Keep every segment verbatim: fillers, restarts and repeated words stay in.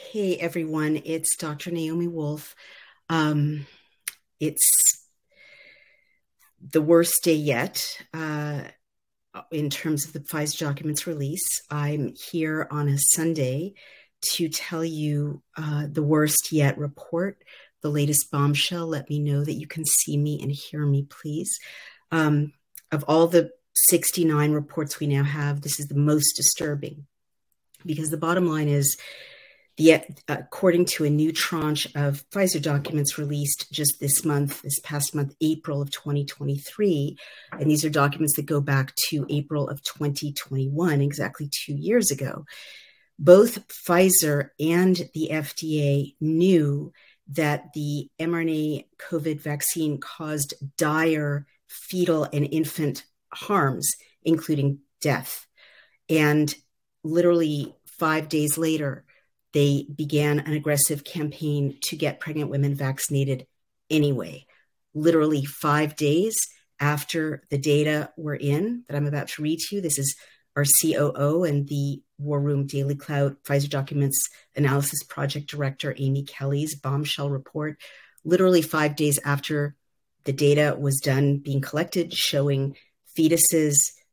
Hey everyone, it's Doctor Naomi Wolf. Um, it's the worst day yet uh, in terms of the Pfizer documents release. I'm here on a Sunday to tell you uh, the worst yet report, the latest bombshell. Let me know that you can see me and hear me, please. Um, of all the sixty-nine reports we now have, this is the most disturbing because the bottom line is, The, according to a new tranche of Pfizer documents released just this month, this past month, April of twenty twenty-three, and these are documents that go back to April of twenty twenty-one, exactly two years ago, both Pfizer and the F D A knew that the mRNA COVID vaccine caused dire fetal and infant harms, including death. And literally five days later, they began an aggressive campaign to get pregnant women vaccinated anyway. Literally five days after the data were in that I'm about to read to you, this is our C O O and the War Room Daily Cloud Pfizer Documents Analysis Project Director, Amy Kelly's bombshell report. Literally five days after the data was done being collected, showing fetuses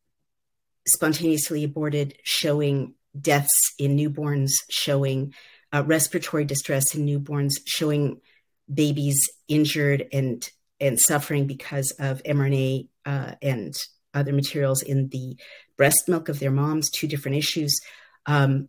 spontaneously aborted, showing deaths in newborns, showing uh, respiratory distress in newborns, showing babies injured and and suffering because of mRNA uh, and other materials in the breast milk of their moms, two different issues. Um,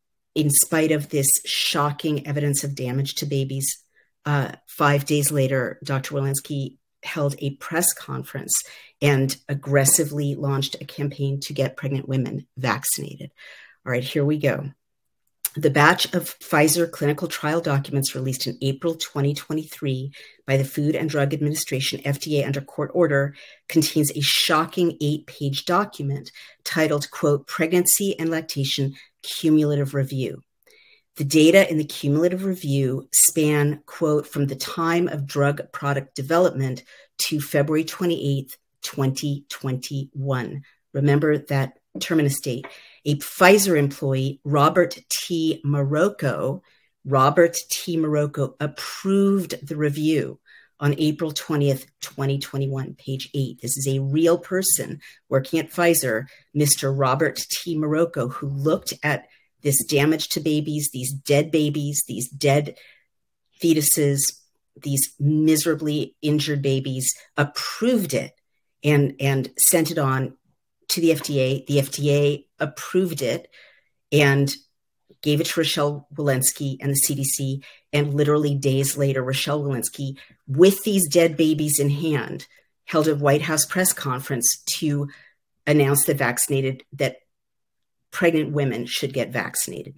in spite of this shocking evidence of damage to babies, uh, five days later, Doctor Walensky held a press conference and aggressively launched a campaign to get pregnant women vaccinated. All right, here we go. The batch of Pfizer clinical trial documents released in April twenty twenty-three by the Food and Drug Administration, F D A, under court order contains a shocking eight-page document titled, quote, Pregnancy and Lactation Cumulative Review. The data in the cumulative review span, quote, from the time of drug product development to February twenty-eighth, twenty twenty-one. Remember that terminus date. A Pfizer employee, Robert T. Marocco, Robert T. Marocco approved the review on April twentieth, twenty twenty-one, page eight. This is a real person working at Pfizer, Mister Robert T. Marocco, who looked at this damage to babies, these dead babies, these dead fetuses, these miserably injured babies, approved it and, and sent it on to the F D A. The F D A approved it and gave it to Rochelle Walensky and the C D C. And literally days later, Rochelle Walensky, with these dead babies in hand, held a White House press conference to announce that vaccinated, that pregnant women should get vaccinated.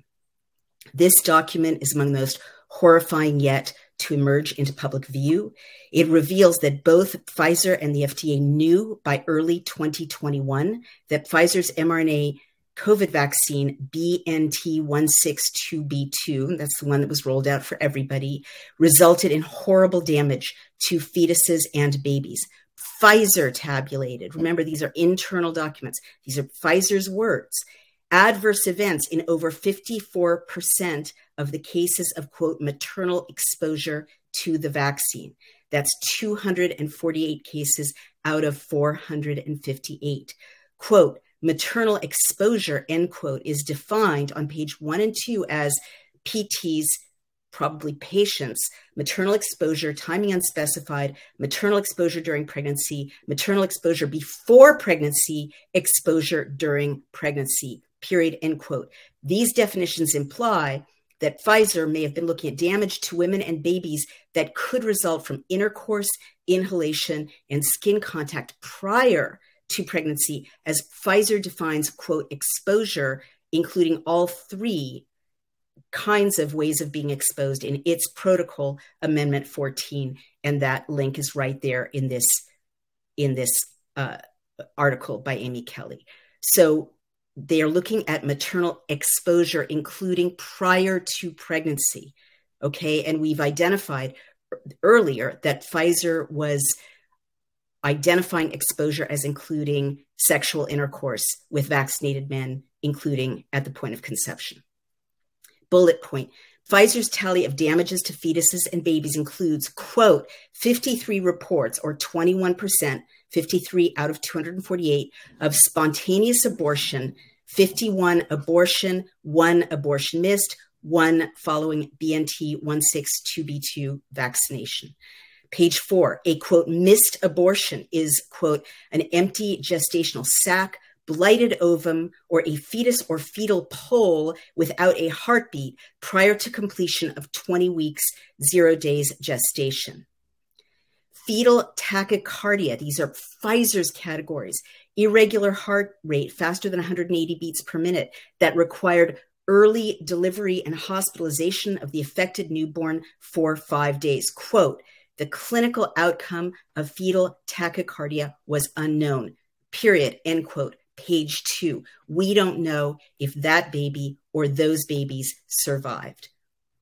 This document is among the most horrifying yet to emerge into public view. It reveals that both Pfizer and the F D A knew by early twenty twenty-one that Pfizer's mRNA COVID vaccine B N T one six two B two, that's the one that was rolled out for everybody, resulted in horrible damage to fetuses and babies. Pfizer tabulated, remember, these are internal documents. These are Pfizer's words. Adverse events in over fifty-four percent of the cases of, quote, maternal exposure to the vaccine. That's two hundred forty-eight cases out of four hundred fifty-eight. Quote, maternal exposure, end quote, is defined on page one and two as P T's, probably patients, maternal exposure, timing unspecified, maternal exposure during pregnancy, maternal exposure before pregnancy, exposure during pregnancy, period, end quote. These definitions imply that Pfizer may have been looking at damage to women and babies that could result from intercourse, inhalation, and skin contact prior to pregnancy, as Pfizer defines, quote, exposure, including all three kinds of ways of being exposed in its protocol, Amendment fourteen. And that link is right there in this, in this uh, article by Amy Kelly. So they are looking at maternal exposure, including prior to pregnancy. Okay. And we've identified earlier that Pfizer was identifying exposure as including sexual intercourse with vaccinated men, including at the point of conception. Bullet point: Pfizer's tally of damages to fetuses and babies includes, quote, fifty-three reports, or twenty-one percent, fifty-three out of two hundred forty-eight, of spontaneous abortion, fifty-one abortion, one abortion missed, one following B N T one sixty-two B two vaccination. Page four, a, quote, missed abortion is, quote, an empty gestational sac, blighted ovum, or a fetus or fetal pole without a heartbeat prior to completion of twenty weeks, zero days gestation. Fetal tachycardia, these are Pfizer's categories, irregular heart rate faster than one hundred eighty beats per minute that required early delivery and hospitalization of the affected newborn for five days. Quote, the clinical outcome of fetal tachycardia was unknown, period, end quote. Page two, we don't know if that baby or those babies survived.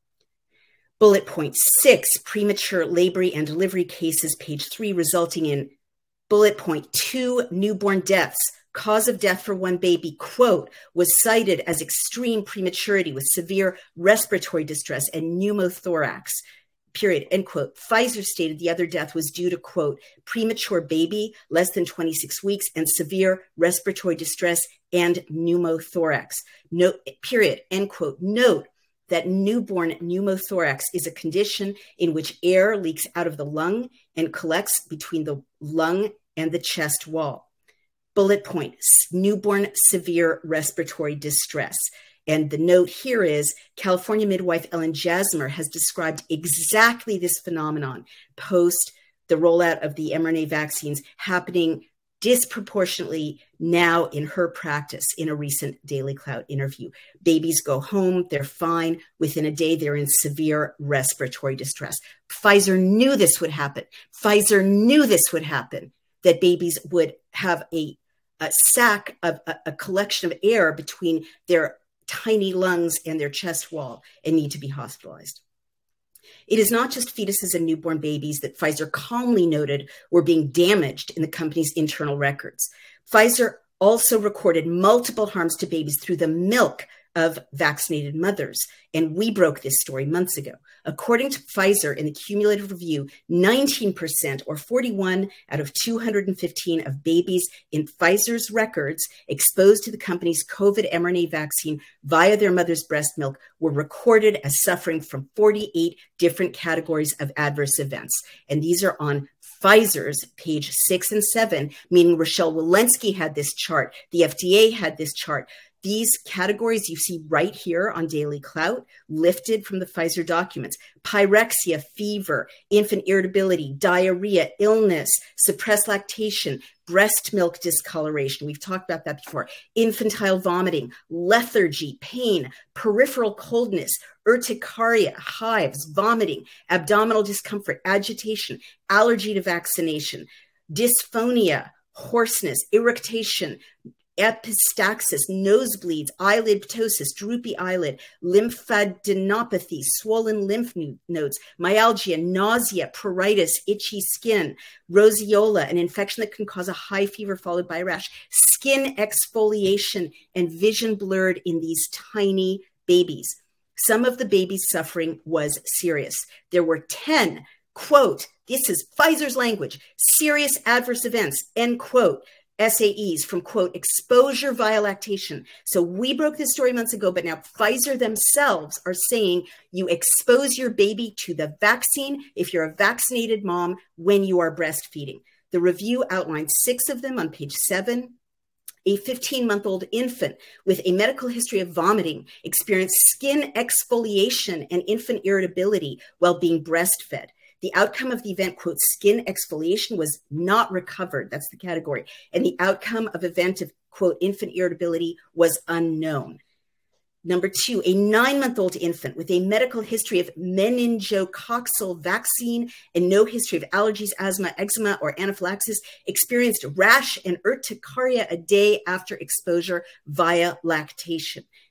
Bullet point six, premature labor and delivery cases, page three, resulting in bullet point two, newborn deaths. Cause of death for one baby, quote, was cited as extreme prematurity with severe respiratory distress and pneumothorax, period, end quote. Pfizer stated the other death was due to, quote, premature baby, less than twenty-six weeks, and severe respiratory distress and pneumothorax, no, period, end quote. Note that newborn pneumothorax is a condition in which air leaks out of the lung and collects between the lung and the chest wall. Bullet point, newborn severe respiratory distress. And the note here is California midwife Ellen Jasmer has described exactly this phenomenon post the rollout of the mRNA vaccines happening disproportionately now in her practice in a recent Daily Clout interview. Babies go home, they're fine. Within a day, they're in severe respiratory distress. Pfizer knew this would happen. Pfizer knew this would happen, that babies would have a, a sac of a, a collection of air between their tiny lungs and their chest wall and need to be hospitalized. It is not just fetuses and newborn babies that Pfizer calmly noted were being damaged in the company's internal records. Pfizer also recorded multiple harms to babies through the milk of vaccinated mothers, and we broke this story months ago. According to Pfizer, in the cumulative review, nineteen percent or forty-one out of two hundred fifteen of babies in Pfizer's records exposed to the company's COVID mRNA vaccine via their mother's breast milk were recorded as suffering from forty-eight different categories of adverse events. And these are on Pfizer's page six and seven, meaning Rochelle Walensky had this chart. The F D A had this chart. These categories you see right here on Daily Clout, lifted from the Pfizer documents: pyrexia, fever, infant irritability, diarrhea, illness, suppressed lactation, breast milk discoloration. We've talked about that before. Infantile vomiting, lethargy, pain, peripheral coldness, urticaria, hives, vomiting, abdominal discomfort, agitation, allergy to vaccination, dysphonia, hoarseness, irritation, epistaxis, nosebleeds, eyelid ptosis, droopy eyelid, lymphadenopathy, swollen lymph nodes, myalgia, nausea, pruritus, itchy skin, roseola, an infection that can cause a high fever followed by a rash, skin exfoliation, and vision blurred in these tiny babies. Some of the babies' suffering was serious. There were ten, quote, this is Pfizer's language, serious adverse events, end quote, S A Es from, quote, exposure via lactation. So we broke this story months ago, but now Pfizer themselves are saying you expose your baby to the vaccine if you're a vaccinated mom when you are breastfeeding. The review outlined six of them on page seven. A fifteen-month-old infant with a medical history of vomiting experienced skin exfoliation and infant irritability while being breastfed. The outcome of the event, quote, skin exfoliation was not recovered. That's the category. And the outcome of event of, quote, infant irritability was unknown. Number two, a nine-month-old infant with a medical history of meningococcal vaccine and no history of allergies, asthma, eczema, or anaphylaxis experienced rash and urticaria a day after exposure via lactation.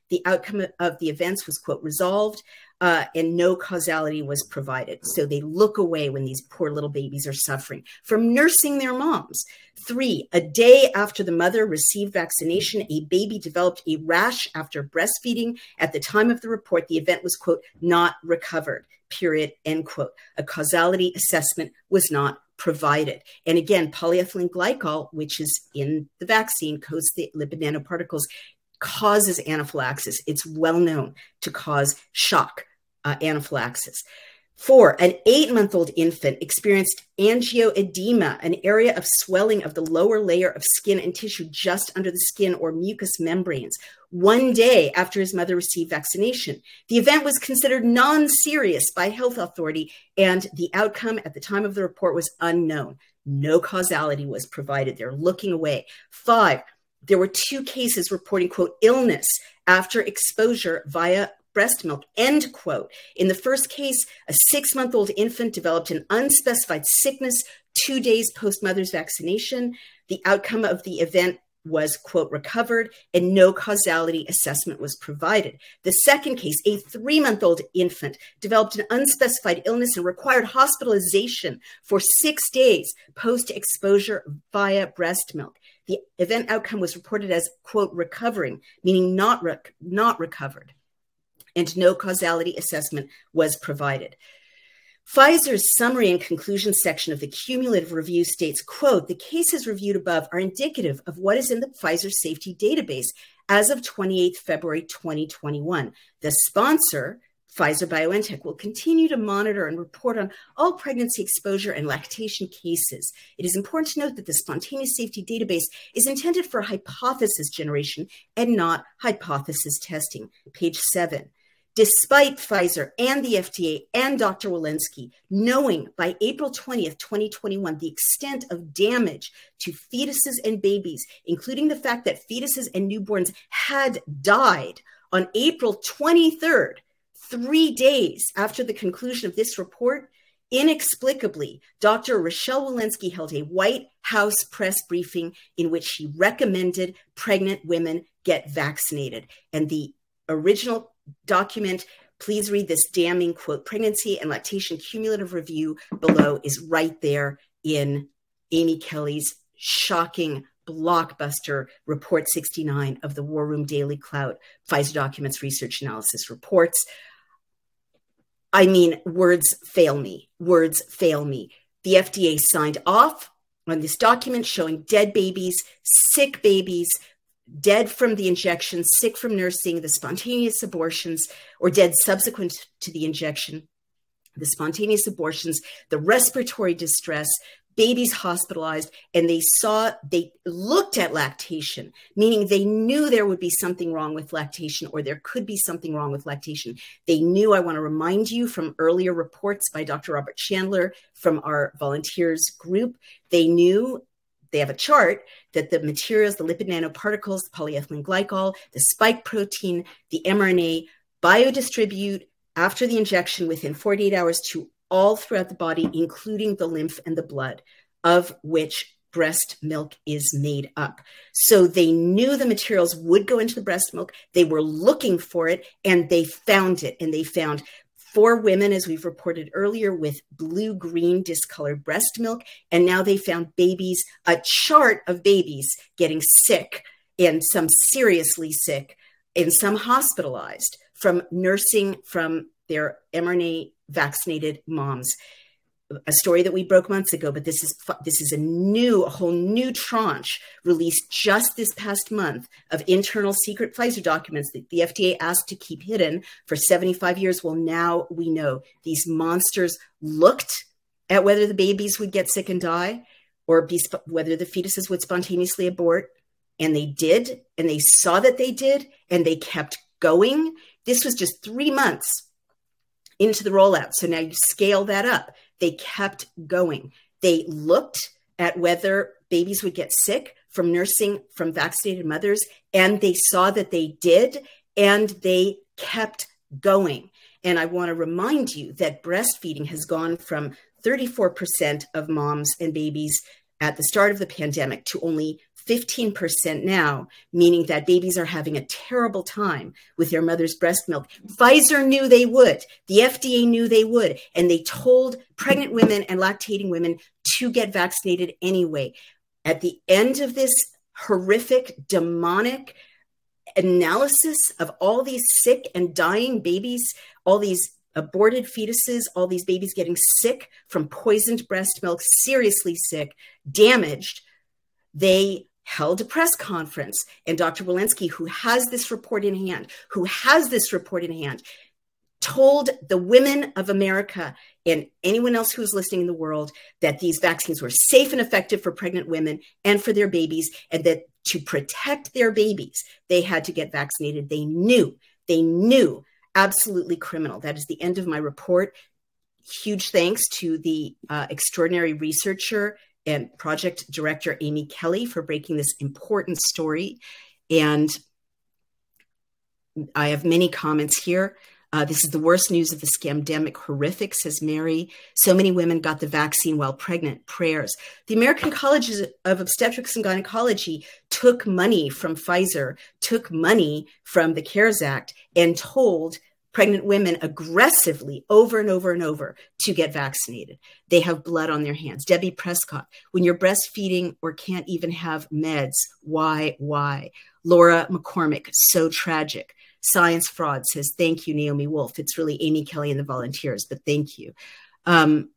The outcome of the events was, quote, resolved, uh, and no causality was provided. So they look away when these poor little babies are suffering from nursing their moms. Three, a day after the mother received vaccination, a baby developed a rash after breastfeeding. At the time of the report, the event was, quote, not recovered, period, end quote. A causality assessment was not provided. And again, polyethylene glycol, which is in the vaccine, coats the lipid nanoparticles, causes anaphylaxis. It's well known to cause shock uh, anaphylaxis. Four, an eight-month-old infant experienced angioedema, an area of swelling of the lower layer of skin and tissue just under the skin or mucous membranes, one day after his mother received vaccination. The event was considered non-serious by health authority, and the outcome at the time of the report was unknown. No causality was provided. They're looking away. Five, there were two cases reporting, quote, illness after exposure via breast milk, end quote. In the first case, a six-month-old infant developed an unspecified sickness two days post-mother's vaccination. The outcome of the event was, quote, recovered, and no causality assessment was provided. The second case, a three-month-old infant developed an unspecified illness and required hospitalization for six days post-exposure via breast milk. The event outcome was reported as, quote, recovering, meaning not, rec- not recovered, and no causality assessment was provided. Pfizer's summary and conclusion section of the cumulative review states, quote, the cases reviewed above are indicative of what is in the Pfizer safety database as of twenty-eighth February twenty twenty-one. The sponsor, Pfizer-BioNTech, will continue to monitor and report on all pregnancy exposure and lactation cases. It is important to note that the spontaneous safety database is intended for hypothesis generation and not hypothesis testing. Page seven. Despite Pfizer and the F D A and Doctor Walensky knowing by April twentieth, twenty twenty-one, the extent of damage to fetuses and babies, including the fact that fetuses and newborns had died on April twenty-third, three days after the conclusion of this report, inexplicably, Doctor Rochelle Walensky held a White House press briefing in which she recommended pregnant women get vaccinated. And the original document, please read this damning, quote, pregnancy and lactation cumulative review below, is right there in Amy Kelly's shocking blockbuster Report sixty-nine of the War Room Daily Clout, Pfizer Documents Research Analysis Reports. I mean, words fail me. Words fail me. The F D A signed off on this document showing dead babies, sick babies, dead from the injection, sick from nursing, the spontaneous abortions, or dead subsequent to the injection, the spontaneous abortions, the respiratory distress, babies hospitalized, and they saw, they looked at lactation, meaning they knew there would be something wrong with lactation, or there could be something wrong with lactation. They knew, I want to remind you from earlier reports by Doctor Robert Chandler from our volunteers group, they knew, they have a chart that the materials, the lipid nanoparticles, the polyethylene glycol, the spike protein, the mRNA biodistribute after the injection within forty-eight hours to all throughout the body, including the lymph and the blood, of which breast milk is made up. So they knew the materials would go into the breast milk. They were looking for it, and they found it. And they found four women, as we've reported earlier, with blue-green discolored breast milk. And now they found babies, a chart of babies getting sick, and some seriously sick, and some hospitalized from nursing from their mRNA vaccinated moms. A story that we broke months ago, but this is this is a new, a whole new tranche released just this past month of internal secret Pfizer documents that the F D A asked to keep hidden for seventy-five years. Well, now we know these monsters looked at whether the babies would get sick and die, or be, whether the fetuses would spontaneously abort, and they did, and they saw that they did, and they kept going. This was just three months into the rollout. So now you scale that up. They kept going. They looked at whether babies would get sick from nursing from vaccinated mothers, and they saw that they did, and they kept going. And I want to remind you that breastfeeding has gone from thirty-four percent of moms and babies at the start of the pandemic to only fifteen percent now, meaning that babies are having a terrible time with their mother's breast milk. Pfizer knew they would. The F D A knew they would. And they told pregnant women and lactating women to get vaccinated anyway. At the end of this horrific, demonic analysis of all these sick and dying babies, all these aborted fetuses, all these babies getting sick from poisoned breast milk, seriously sick, damaged, they held a press conference. And Doctor Walensky, who has this report in hand, who has this report in hand, told the women of America and anyone else who's listening in the world that these vaccines were safe and effective for pregnant women and for their babies, and that to protect their babies, they had to get vaccinated. They knew, they knew, absolutely criminal. That is the end of my report. Huge thanks to the uh, extraordinary researcher and project director, Amy Kelly, for breaking this important story. And I have many comments here. Uh, this is the worst news of the scamdemic. Horrific, says Mary. So many women got the vaccine while pregnant. Prayers. The American Colleges of Obstetrics and Gynecology took money from Pfizer, took money from the CARES Act, and told pregnant women aggressively over and over and over to get vaccinated. They have blood on their hands. Debbie Prescott, when you're breastfeeding or can't even have meds, why, why? Laura McCormick, so tragic. Science Fraud says, thank you, Naomi Wolf. It's really Amy Kelly and the volunteers, but thank you. Um,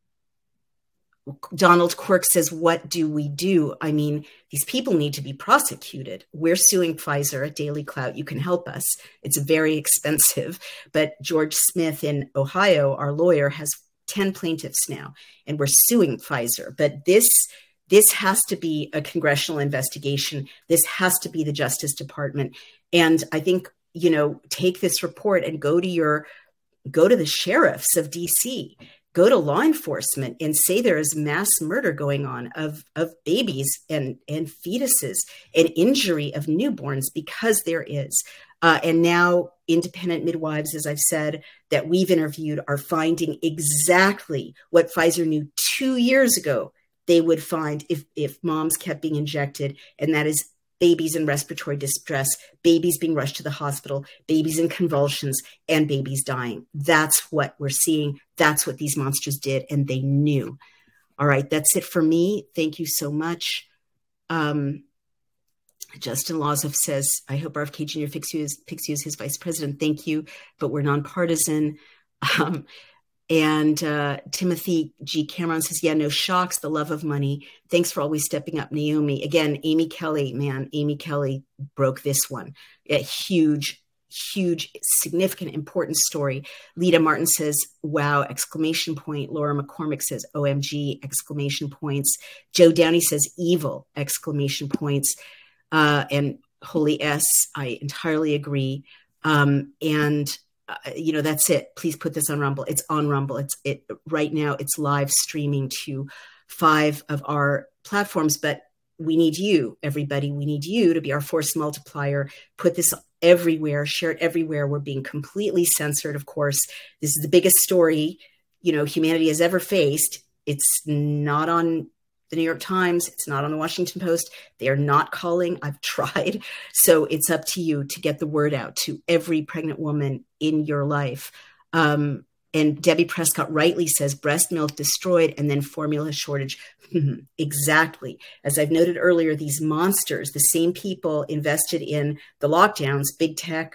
Donald Quirk says, what do we do? I mean, these people need to be prosecuted. We're suing Pfizer at Daily Clout. You can help us. It's very expensive. But George Smith in Ohio, our lawyer, has ten plaintiffs now, and we're suing Pfizer. But this, this has to be a congressional investigation. This has to be the Justice Department. And I think, you know, take this report and go to your, go to the sheriffs of D C, go to law enforcement and say there is mass murder going on of, of babies and, and fetuses and injury of newborns, because there is. Uh, and now independent midwives, as I've said, that we've interviewed are finding exactly what Pfizer knew two years ago they would find if, if moms kept being injected. And that is babies in respiratory distress, babies being rushed to the hospital, babies in convulsions, and babies dying. That's what we're seeing. That's what these monsters did, and they knew. All right, that's it for me. Thank you so much. Um, Justin Lazoff says, I hope R F K Junior picks you, as, picks you as his vice president. Thank you, but we're nonpartisan. Um, And uh, Timothy G. Cameron says, yeah, no shocks, the love of money. Thanks for always stepping up, Naomi. Again, Amy Kelly, man, Amy Kelly broke this one. A huge, huge, significant, important story. Lita Martin says, wow, exclamation point. Laura McCormick says, O M G, exclamation points. Joe Downey says, evil, exclamation points. Uh, and Holy S, I entirely agree. Um, and Uh, you know, that's it. Please put this on Rumble. It's on Rumble. It's it right now. It's live streaming to five of our platforms, but we need you, everybody. We need you to be our force multiplier. Put this everywhere, share it everywhere. We're being completely censored. Of course, this is the biggest story, you know, humanity has ever faced. It's not on the New York Times. It's not on the Washington Post. They are not calling. I've tried. So it's up to you to get the word out to every pregnant woman in your life. Um, and Debbie Prescott rightly says breast milk destroyed and then formula shortage. Exactly. As I've noted earlier, these monsters, the same people invested in the lockdowns, big tech,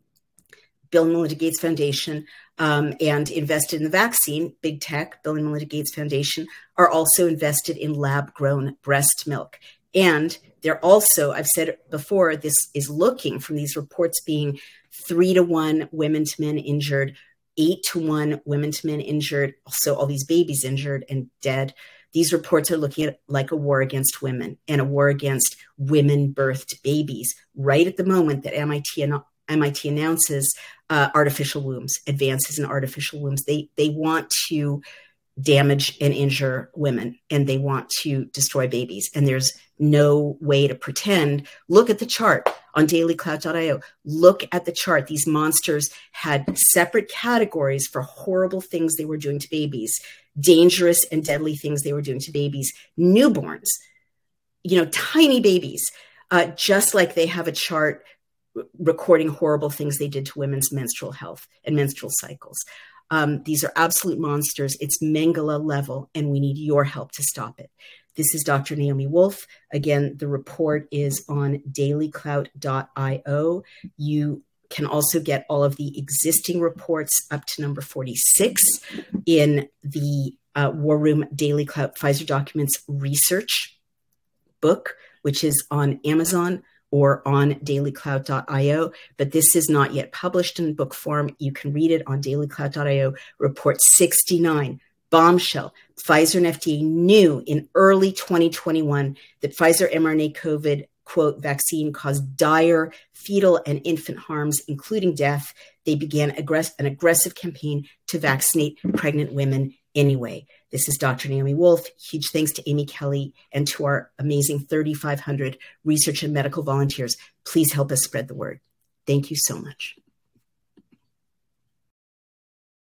Bill and Melinda Gates Foundation, um, and invested in the vaccine, big tech, Bill and Melinda Gates Foundation, are also invested in lab-grown breast milk. And they're also, I've said before, this is looking from these reports being three to one women to men injured, eight to one women to men injured, also all these babies injured and dead. These reports are looking at like a war against women and a war against women-birthed babies right at the moment that M I T and M I T announces uh, artificial wombs, advances in artificial wombs. They they want to damage and injure women, and they want to destroy babies. And there's no way to pretend. Look at the chart on daily clout dot io. Look at the chart. These monsters had separate categories for horrible things they were doing to babies. dangerous and deadly things they were doing to babies, newborns, you know, tiny babies, uh, just like they have a chart recording horrible things they did to women's menstrual health and menstrual cycles. Um, these are absolute monsters. It's Mengele level, and we need your help to stop it. This is Doctor Naomi Wolf. Again, the report is on daily clout dot io. You can also get all of the existing reports up to number forty-six in the uh, War Room Daily Clout Pfizer Documents Research book, which is on Amazon or on daily clout dot io. But this is not yet published in book form. You can read it on daily clout dot io. Report sixty-nine. Bombshell. Pfizer and F D A knew in early twenty twenty-one that Pfizer mRNA COVID, quote, vaccine caused dire fetal and infant harms, including death. They began aggress- an aggressive campaign to vaccinate pregnant women anyway. This is Doctor Naomi Wolf. Huge thanks to Amy Kelly and to our amazing thirty-five hundred research and medical volunteers. Please help us spread the word. Thank you so much.